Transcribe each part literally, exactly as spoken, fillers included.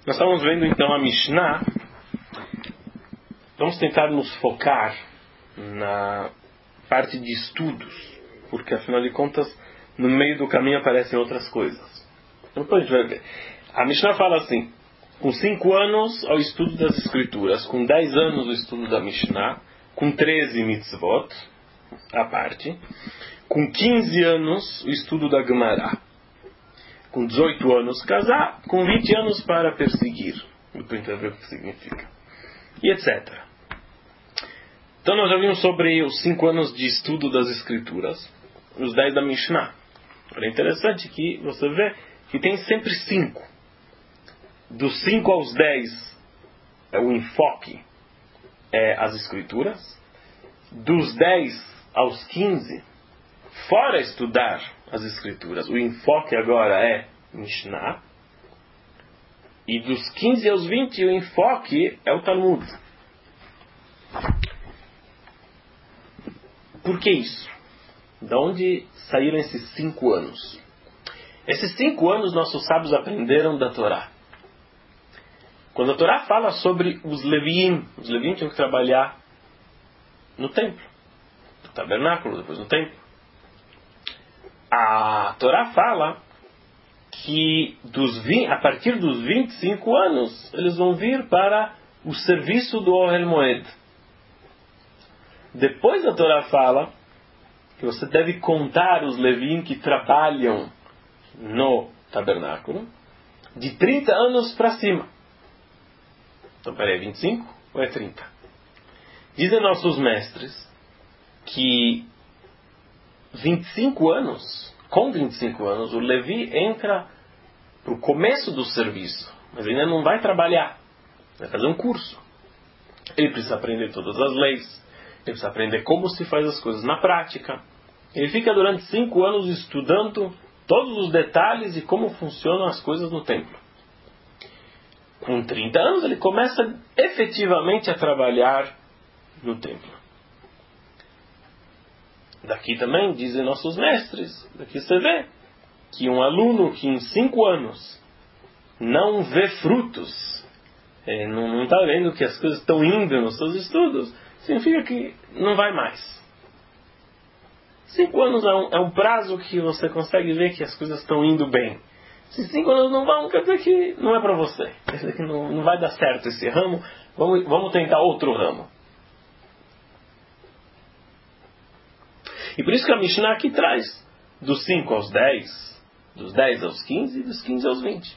Nós estamos vendo então a Mishnah. Vamos tentar nos focar na parte de estudos, porque afinal de contas, no meio do caminho aparecem outras coisas. Então depois a gente vai ver. A Mishnah fala assim: com cinco anos ao estudo das Escrituras, com dez anos o estudo da Mishnah, com treze mitzvot, à parte, com quinze anos o estudo da Gemara, com dezoito anos casar, com vinte anos para perseguir, depois vai ver o que significa, e etcétera. Então nós já vimos sobre os cinco anos de estudo das Escrituras, os dez da Mishnah. É interessante que você vê que tem sempre cinco. Dos cinco aos dez, é o enfoque é as Escrituras. Dos dez aos quinze, fora estudar as Escrituras, o enfoque agora é Mishnah. E dos quinze aos vinte, o enfoque é o Talmud. Por que isso? De onde saíram esses cinco anos? Esses cinco anos nossos sábios aprenderam da Torá. Quando a Torá fala sobre os Leviim, os Leviim tinham que trabalhar no templo, no tabernáculo, depois no templo. A Torá fala que dos vinte, a partir dos vinte e cinco anos eles vão vir para o serviço do Ohel Moed. Depois a Torá fala que você deve contar os Leviim que trabalham no tabernáculo de trinta anos para cima. Então, peraí, é vinte e cinco ou é trinta? Dizem nossos mestres que vinte e cinco anos, com vinte e cinco anos, o Levi entra para o começo do serviço, mas ainda não vai trabalhar, vai fazer um curso. Ele precisa aprender todas as leis, ele precisa aprender como se faz as coisas na prática. Ele fica durante cinco anos estudando todos os detalhes de como funcionam as coisas no templo. Com trinta anos ele começa efetivamente a trabalhar no templo. Daqui também dizem nossos mestres, daqui você vê que um aluno que em cinco anos não vê frutos, é, não está vendo que as coisas estão indo nos seus estudos, significa que não vai mais. Cinco anos é um, é um prazo que você consegue ver que as coisas estão indo bem. Se cinco anos não vão, quer dizer que não é para você. Quer dizer que não, não vai dar certo esse ramo, vamos, vamos tentar outro ramo. E por isso que a Mishnah aqui traz dos cinco aos dez, dos dez aos quinze e dos quinze aos vinte.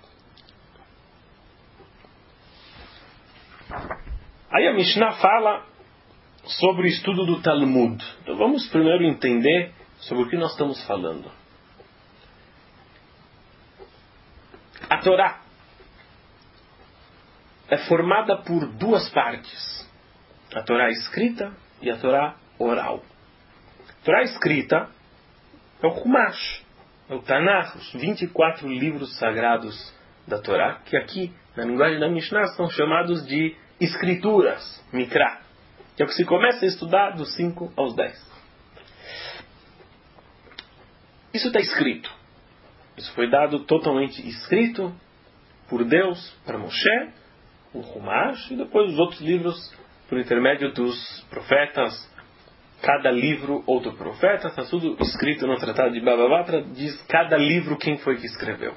Aí a Mishnah fala sobre o estudo do Talmud. Então vamos primeiro entender sobre o que nós estamos falando. A Torá é formada por duas partes. A Torá escrita e a Torá oral. A Torá escrita é o Humash, é o Tanakh, os vinte e quatro livros sagrados da Torá, que aqui, na linguagem da Mishnah, são chamados de escrituras, Mikra, que é o que se começa a estudar dos cinco aos dez. Isso está escrito. Isso foi dado totalmente escrito por Deus para Moshe, o Humash, e depois os outros livros por intermédio dos profetas. Cada livro, outro profeta, está tudo escrito no Tratado de Baba Batra, diz cada livro quem foi que escreveu.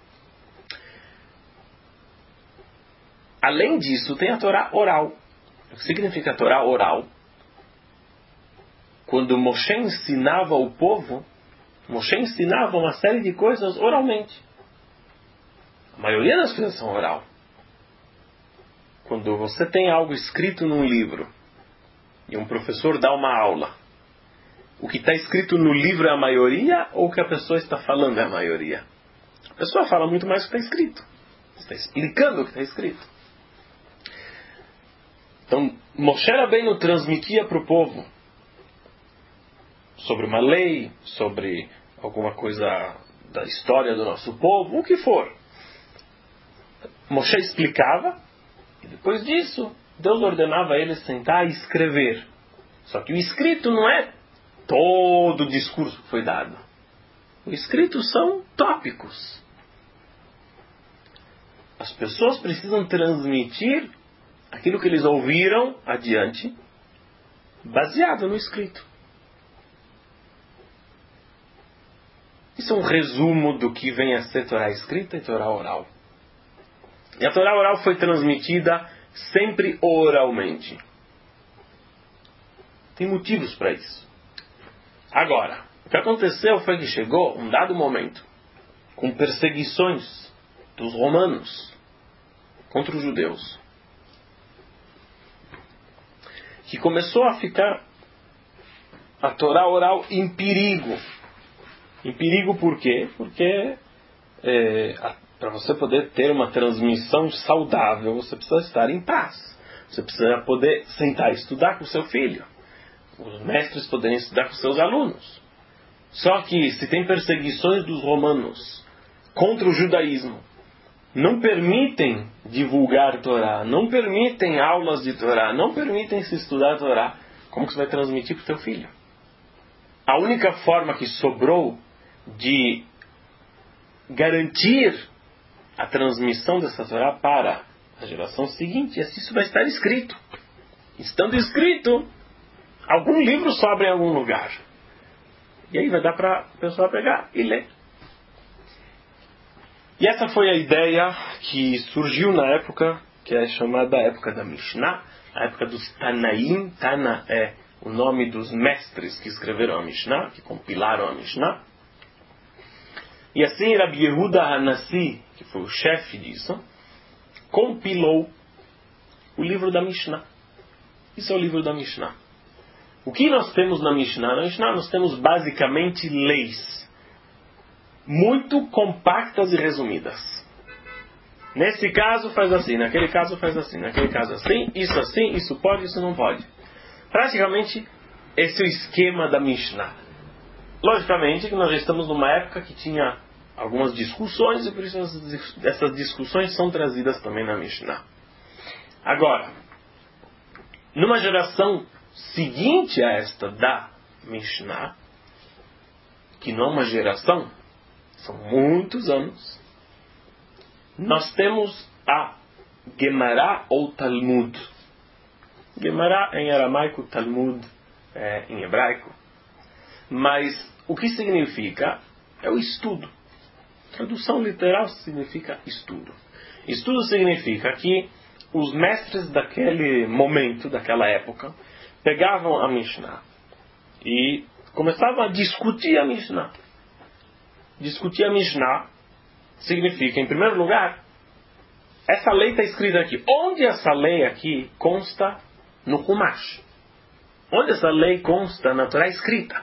Além disso, tem a Torá oral. O que significa a Torá oral? Quando Moshe ensinava o povo, Moshe ensinava uma série de coisas oralmente. A maioria das coisas são oral. Quando você tem algo escrito num livro e um professor dá uma aula, o que está escrito no livro é a maioria ou o que a pessoa está falando é a maioria? A pessoa fala muito mais do que está escrito. Está explicando o que está escrito. Então, Moshe Rabbeinu transmitia para o povo sobre uma lei, sobre alguma coisa da história do nosso povo, o que for. Moshe explicava, e depois disso, Deus ordenava a ele sentar e escrever. Só que o escrito não é todo o discurso que foi dado. O escrito são tópicos. A as pessoas precisam transmitir aquilo que eles ouviram adiante, baseado no escrito. Isso é um resumo do que vem a ser Torá escrita e Torá oral. E a Torá oral foi transmitida sempre oralmente. Tem motivos para isso. Agora, o que aconteceu foi que chegou um dado momento, com perseguições dos romanos contra os judeus, que começou a ficar a Torá oral em perigo. Em perigo por quê? Porque é, para você poder ter uma transmissão saudável, você precisa estar em paz. Você precisa poder sentar e estudar com o seu filho. Os mestres poderem estudar com seus alunos. Só que se tem perseguições dos romanos contra o judaísmo, não permitem divulgar a Torá, não permitem aulas de Torá, não permitem se estudar a Torá, como que você vai transmitir para o seu filho? A única forma que sobrou de garantir a transmissão dessa Torá para a geração seguinte é se isso vai estar escrito. Estando escrito, algum livro sobra em algum lugar. E aí vai dar para a pessoa pegar e ler. E essa foi a ideia que surgiu na época, que é chamada época da Mishnah, a época dos Tanaim. Tana é o nome dos mestres que escreveram a Mishnah, que compilaram a Mishnah. E assim Rabi Yehuda Hanassi, que foi o chefe disso, compilou o livro da Mishnah. Isso é o livro da Mishnah. O que nós temos na Mishnah? Na Mishnah nós temos basicamente leis muito compactas e resumidas. Nesse caso faz assim, naquele caso faz assim, naquele caso assim, isso assim, isso pode, isso não pode. Praticamente esse é o esquema da Mishnah. Logicamente que nós já estamos numa época que tinha algumas discussões e por isso essas discussões são trazidas também na Mishnah. Agora, numa geração seguinte a esta da Mishnah, que não é uma geração, são muitos anos, nós temos a Gemara ou Talmud. Gemara em aramaico, Talmud é, em hebraico. Mas o que significa é o estudo. Tradução literal significa estudo. Estudo significa que os mestres daquele momento, daquela época, pegavam a Mishnah e começavam a discutir a Mishnah. Discutir a Mishnah significa, em primeiro lugar, essa lei está escrita aqui. Onde essa lei aqui consta no Humash? Onde essa lei consta na Torá escrita?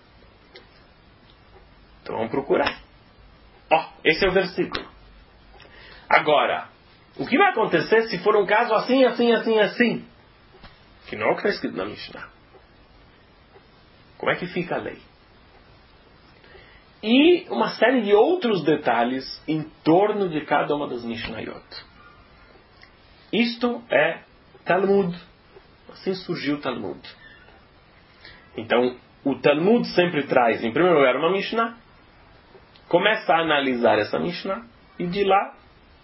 Então vamos procurar. Ó, oh, esse é o versículo. Agora, o que vai acontecer se for um caso assim, assim, assim, assim? Que não é o que está escrito na Mishnah. Como é que fica a lei? E uma série de outros detalhes em torno de cada uma das Mishnayot. Isto é Talmud. Assim surgiu o Talmud. Então, o Talmud sempre traz, em primeiro lugar, uma Mishnah, começa a analisar essa Mishnah, e de lá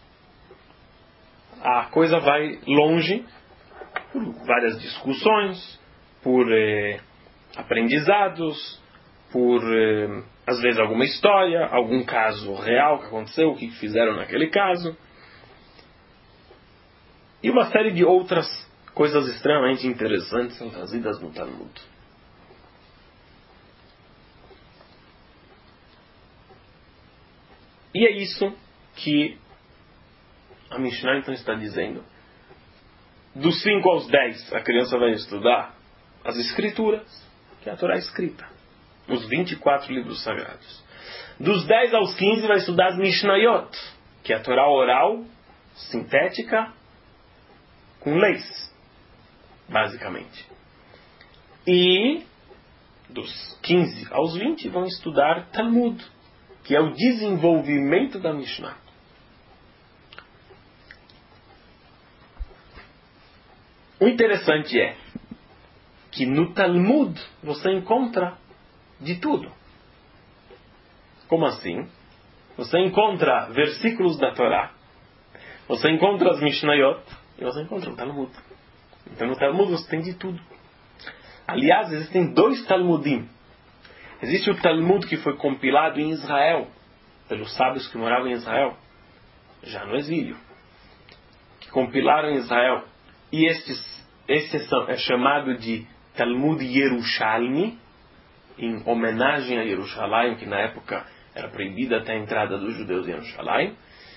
a coisa vai longe, por várias discussões, por eh, aprendizados, por, eh, às vezes, alguma história, algum caso real que aconteceu, o que fizeram naquele caso, e uma série de outras coisas extremamente interessantes são trazidas no Talmud. E é isso que a Mishnah então está dizendo. Dos cinco aos dez, a criança vai estudar as escrituras, que é a Torá escrita, os vinte e quatro livros sagrados. Dos dez aos quinze vai estudar as Mishnayot, que é a Torá oral, sintética, com leis, basicamente. E dos quinze aos vinte vão estudar Talmud, que é o desenvolvimento da Mishnah. O interessante é que no Talmud você encontra de tudo. Como assim? Você encontra versículos da Torá, Você encontra as Mishnayot e você encontra o Talmud. Então no Talmud você tem de tudo. Aliás, existem dois Talmudim. Existe o Talmud que foi compilado em Israel, pelos sábios que moravam em Israel, já no exílio, que compilaram em Israel. E estes, esse é chamado de Talmud Yerushalmi, em homenagem a Jerusalém, que na época era proibida até a entrada dos judeus em Jerusalém.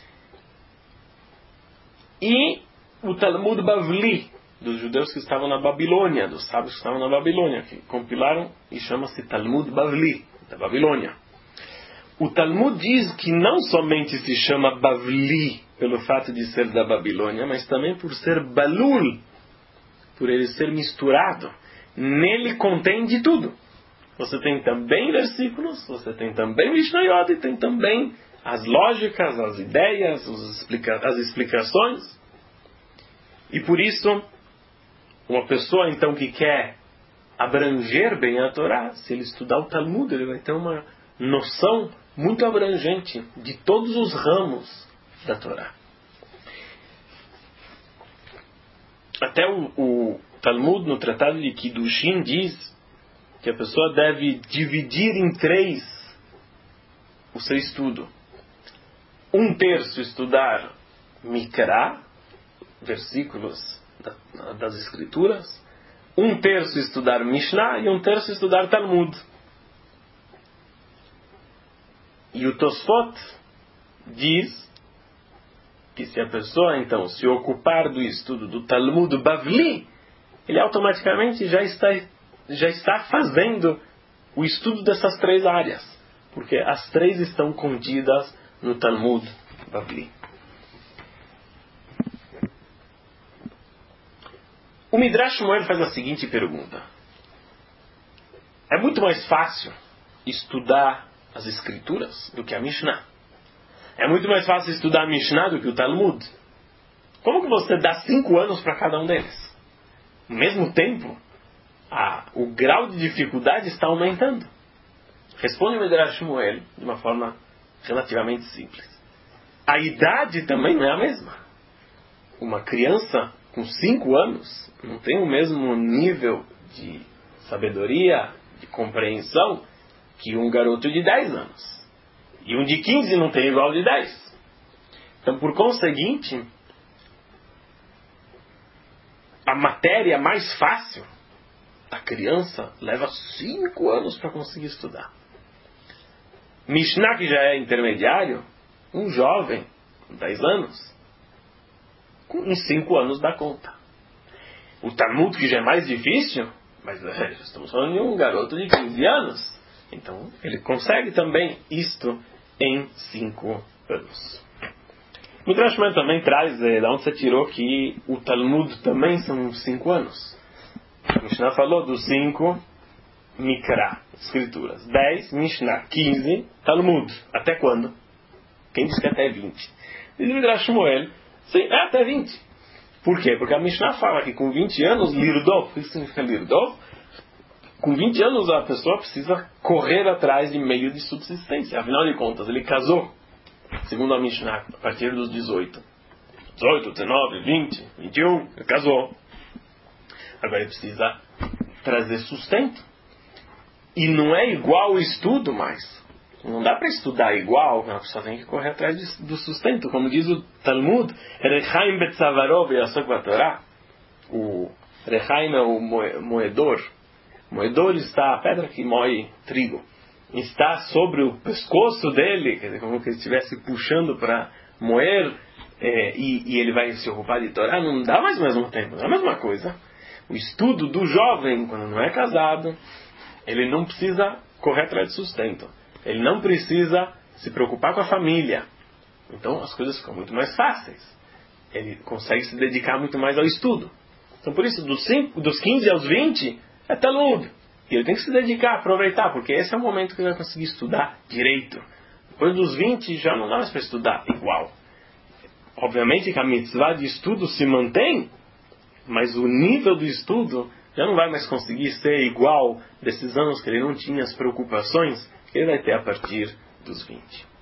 E o Talmud Bavli, dos judeus que estavam na Babilônia, dos sábios que estavam na Babilônia, que compilaram e chama-se Talmud Bavli, da Babilônia. O Talmud diz que não somente se chama Bavli pelo fato de ser da Babilônia, mas também por ser Balul, por ele ser misturado. Nele contém de tudo. Você tem também versículos, você tem também Mishnayot, e tem também as lógicas, as ideias, os explica- as explicações. E por isso, uma pessoa então que quer abranger bem a Torá, se ele estudar o Talmud, ele vai ter uma noção muito abrangente de todos os ramos da Torá. Até o, o Talmud, no Tratado de Kiddushin, diz que a pessoa deve dividir em três o seu estudo. Um terço estudar Mikra, versículos da, das Escrituras. Um terço estudar Mishnah e um terço estudar Talmud. E o Tosfot diz que se a pessoa então se ocupar do estudo do Talmud Bavli, ele automaticamente já está, já está fazendo o estudo dessas três áreas, porque as três estão contidas no Talmud Bavli. O Midrash Shmuel faz a seguinte pergunta: é muito mais fácil estudar as Escrituras do que a Mishnah? É muito mais fácil estudar a Mishnah do que o Talmud? Como que você dá cinco anos para cada um deles? Ao mesmo tempo, a, o grau de dificuldade está aumentando. Responde o Midrash Shmuel de uma forma relativamente simples. A idade também não é a mesma. Uma criança com cinco anos não tem o mesmo nível de sabedoria, de compreensão, que um garoto de dez anos. E um de quinze não tem igual de dez. Então, por conseguinte, a matéria mais fácil, a criança leva cinco anos para conseguir estudar. Mishnah, que já é intermediário, um jovem com dez anos, em cinco anos dá conta. O Talmud, que já é mais difícil, mas é, estamos falando de um garoto de quinze anos, então ele consegue também isto em cinco anos. O Midrash Shmuel também traz é, de onde você tirou que o Talmud também são cinco anos. A Mishnah falou dos cinco Mikra, escrituras. dez, Mishnah. quinze, Talmud. Até quando? Quem diz que até vinte? Diz o Midrash Shmuel, sim, é até vinte. Por quê? Porque a Mishnah fala que com vinte anos, Lirdov, o que significa Lirdov? Com vinte anos a pessoa precisa correr atrás de meio de subsistência. Afinal de contas, ele casou, segundo a Mishnah, a partir dos dezoito. dezoito, dezenove, vinte, vinte e um, ele casou. Agora ele precisa trazer sustento. E não é igual o estudo mais. Não dá para estudar igual, a pessoa tem que correr atrás de, do sustento. Como diz o Talmud, Rechaim betzavarov yasok batorá. O Rechaim é o moedor. O moedor está, a pedra que moe trigo, está sobre o pescoço dele, quer dizer, como que ele estivesse puxando para moer, é, e, e ele vai se ocupar de Torá. Não dá mais o mesmo tempo, não é a mesma coisa. O estudo do jovem, quando não é casado, ele não precisa correr atrás de sustento. Ele não precisa se preocupar com a família. Então as coisas ficam muito mais fáceis. Ele consegue se dedicar muito mais ao estudo. Então por isso, dos, cinco, dos quinze aos vinte, é Talmud. E ele tem que se dedicar, aproveitar, porque esse é o momento que ele vai conseguir estudar direito. Depois dos vinte, já não dá mais para estudar igual. Obviamente que a mitzvah de estudo se mantém, mas o nível do estudo já não vai mais conseguir ser igual desses anos que ele não tinha as preocupações que ele vai ter a partir dos vinte.